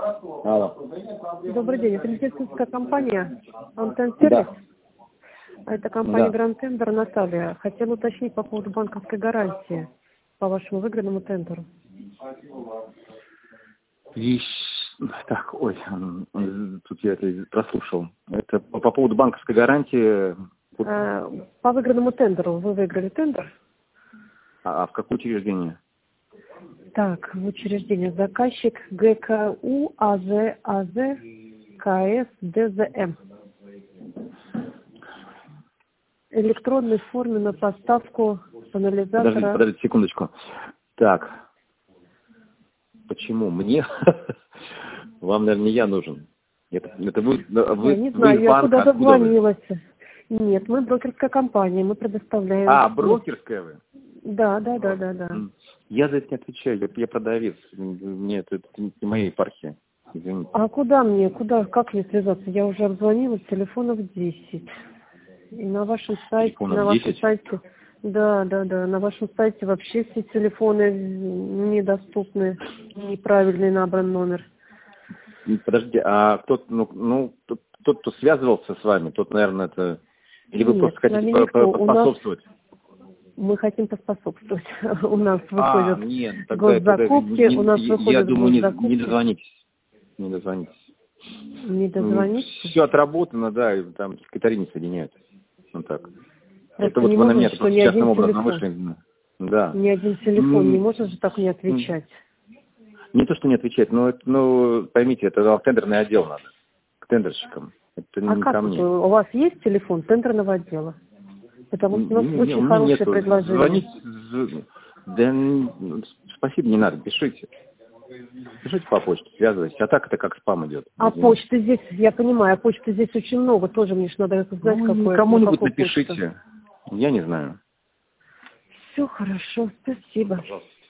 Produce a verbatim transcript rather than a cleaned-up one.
Алло. Добрый день, это медицинская компания «Антенн-сервис». Да. Это компания Да. «Гранд Тендер». Наталья. Хотела уточнить по поводу банковской гарантии по вашему выигранному тендеру. И... Так, ой, тут я это прослушал. Это по, по поводу банковской гарантии. А, по выигранному тендеру. Вы выиграли тендер? А, а в какое учреждение? Так, в учреждение заказчик ГКУ АЗ АЗ КС ДЗМ. Электронной форме на поставку анализатора. Подождите, подождите, секундочку. Так. Почему? Мне? Вам, наверное, не я нужен. Это, это вы, вы, я не знаю, вы я банк, куда откуда дозвонилась. Нет, мы брокерская компания, мы предоставляем. А, брокерская вы? Да, да, да, да, да. Я за это не отвечаю, я, я продавец. Мне это, это не моя епархия. Извините. А куда мне, куда, как мне связаться? Я уже обзвонила, телефонов десять. И на вашем сайте, Телефонов на вашем десять? сайте, да, да, да, на вашем сайте вообще все телефоны недоступны, неправильный набран номер. Подождите, а кто-то, ну, ну тот, тот, кто связывался с вами, тот, наверное, это... Или вы Нет, просто хотите никто. поспособствовать? Мы хотим поспособствовать. У нас А, выходят нет, тогда, госзакупки, тогда не, у нас я выходят думаю, не, госзакупки. не дозвонитесь. Не дозвонитесь. Не дозвониться? Все отработано, да, и там секретари не соединяют. Вот так. Просто это вот не вы на можно меня же, что просто ни частным один образом телефон. вышли. Да. Ни один телефон, не М, можно же так не отвечать. Не то, что не отвечать, но, это, ну, поймите, это в тендерный отдел надо, к тендерщикам. Это А не как ко вот, мне. у вас есть телефон тендерного отдела? Потому что у нас Не, не, очень у меня хорошее нету. предложение. Звоните. з- Да, н- спасибо, не надо, пишите. Пишите по почте, связывайтесь. А так это как спам идет. А Извините. почты здесь, я понимаю, а почты здесь очень много, тоже мне же надо знать, Ну, какое, кому-нибудь какую почту. напишите. Я не знаю. Все хорошо, спасибо. Пожалуйста.